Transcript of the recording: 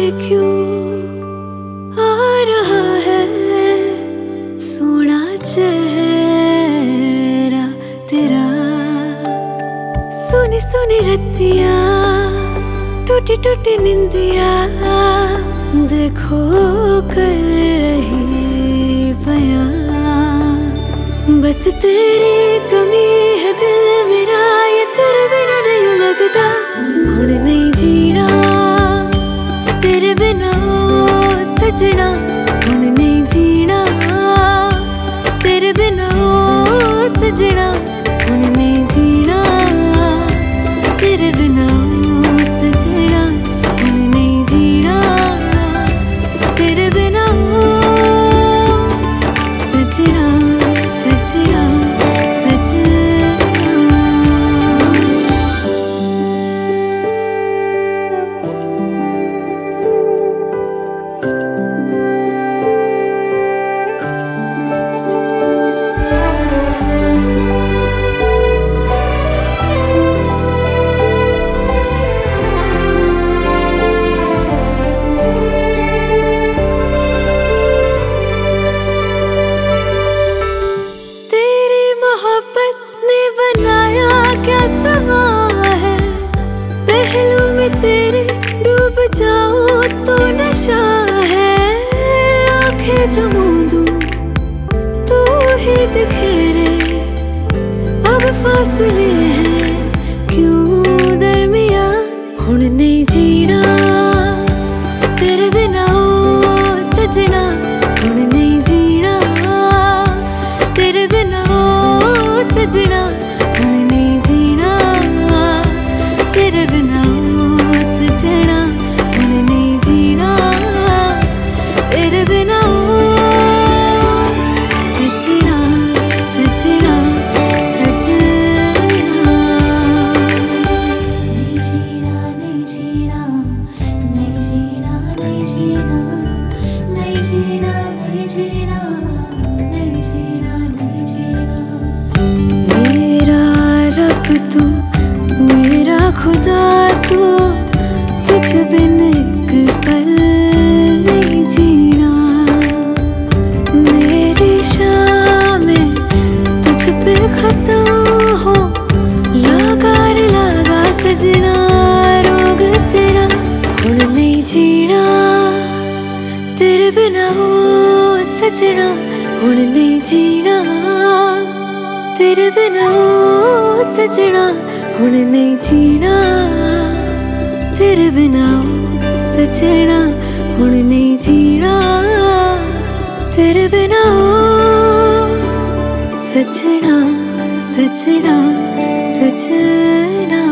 क्यों आ रहा है सोना चेहरा तेरा। सुनी सुनी रतिया टूटी टूटी निंदिया देखो कर रही बयां। बस तेरी कमी है दिल मेरा ये तेरे बिना नहीं लगता। हुण नहीं जीना तेरे बिना सजना, हुण नहीं जीना तेरे बिना सजना, हुण नहीं जीना तेरे बिना सजना, हुण नहीं जीना तेरे बिना सजना सजना सजना। मोहब्बत ने बनाया क्या समा है, पहलू में तेरे डूब जाऊं तो नशा है। आंखें जो मूंदूं तू ही दिखे रे, अब फासले हैं क्यों दरमिया। हुण नहीं जीना तेरे बिना सजना, हुण नहीं जीना तेरे बिना सजना, हुण नहीं जीना तेरे बिना सजना, हुण नहीं जीना तेरे बिना सजना सजना सजना। नहीं जीना नहीं जीना नहीं जीना नहीं जीना नहीं जीना नहीं जीना नहीं जीना नहीं जीना। मेरा रब तू मेरा खुदा तू, तुझ बिन एक पल नहीं जीना। मेरी शामें तुझ पे खत्म हो लगार लगा सजना रोग तेरा। हुण नहीं जीना तेरे बिना हो सजना, हुण नहीं जीना तेरे बिना सजना, हुण नहीं जीना तेरे बिना सजना, हुण नहीं जीना तेरे बिना सजना सजना सजना।